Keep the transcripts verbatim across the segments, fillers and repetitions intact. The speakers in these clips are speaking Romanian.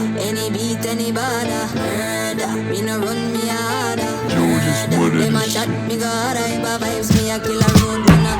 Any beat, any bada. Murder, me no run me harder. Them a chat, me go harder. If a vibes, me a kill a road runner.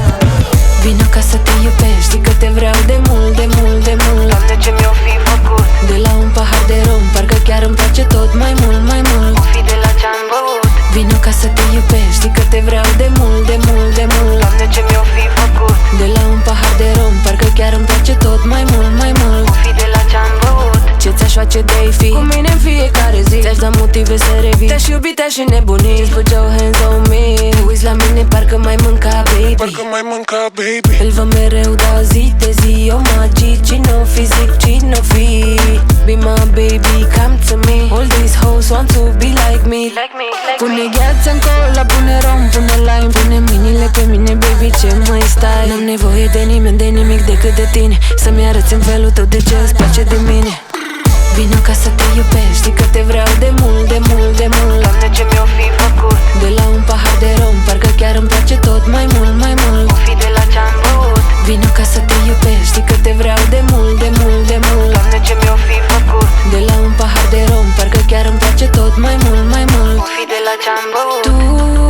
Vino ca să te iubesc, știi că te vreau de mult, de mult, de mult. Doamne, ce mi-o fi făcut. De la un pahar de rom, parcă chiar îmi place tot mai mult, mai mult. O fi de la ce-am băut. Vino ca să te iubesc, știi că te vreau de mult, de mult, de mult. Doamne, ce mi-o fi făcut. De la un pahar de rom, parcă chiar îmi place tot mai mult, mai mult. O fi de la ce-am băut. Ce ți-aș face de-ai fi cu mine în fiecare zi? Ți-aș da motive să revii. Te-aș iubi, te-aș înnebuni. Just put your hands on me. Te uiți la mine, parcă mai mânca, baby. Parcă mai mânca, baby. Îl văd mereu, da, zi de zi. O magie, cine-o fizic, cine-o fi. Be my baby, come to me. All these hoes want to be like me. Like me, like Pune me. gheață în cola, pune rom, pune lime. Pune mâinile pe mine, baby, ce mai stai? N-am nevoie de nimeni, de nimic decât de tine. Să-mi arăți în felul tău de ce îți place de mine. Vino ca să te iubesc, știi că te vreau de mult, de mult, de mult. Doamne, ce mi-o fi făcut. De la un pahar de rom, parcă chiar îmi place tot mai mult, mai mult. O fi de la ce-am băut. Vino ca să te iubesc, știi că te vreau de mult, de mult, de mult. Doamne, ce mi-o fi făcut. De la un pahar de rom, parcă chiar îmi place tot mai mult, mai mult. O fi de la ce-am băut. Tu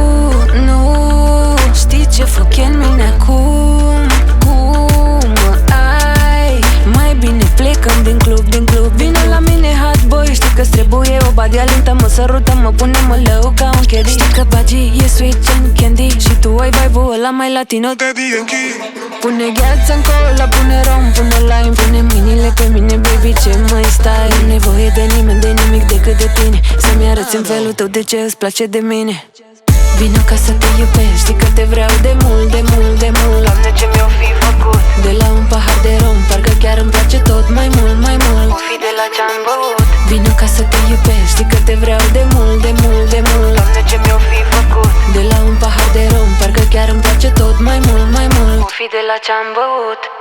nu știi ce fac în mine acum. Cum mă ai? Mai bine plecăm din club, din club. Vino la mine, hot boy, știi că-ți trebuie o body alintă. Mă sărută, mă pune, mă lău ca un caddy. Știi că bagi e sweet and candy. Și tu ai vibe-ul ăla mai latino. Daddy Yankee. Pune gheață în cola, pune rom, pune lime. Pune mâinile pe mine, baby, ce mai stai? Nu nevoie de nimeni, de nimic decât de tine. Să-mi arăți în felul tău de ce îți place de mine. Vino ca să te iubesc, știi că te vreau de mult, de mult, de mult. Doamne, ce mi-o fi făcut. De la un pahar de rom, parcă chiar îmi place tot mai mult, mai mult. O fi de la ce-am băut. Vino ca să te iubesc, știi că te vreau de mult, de mult, de mult. Doamne, ce mi-o fi făcut. De la un pahar de rom, parcă chiar îmi place tot mai mult, mai mult. O fi de la ce-am băut.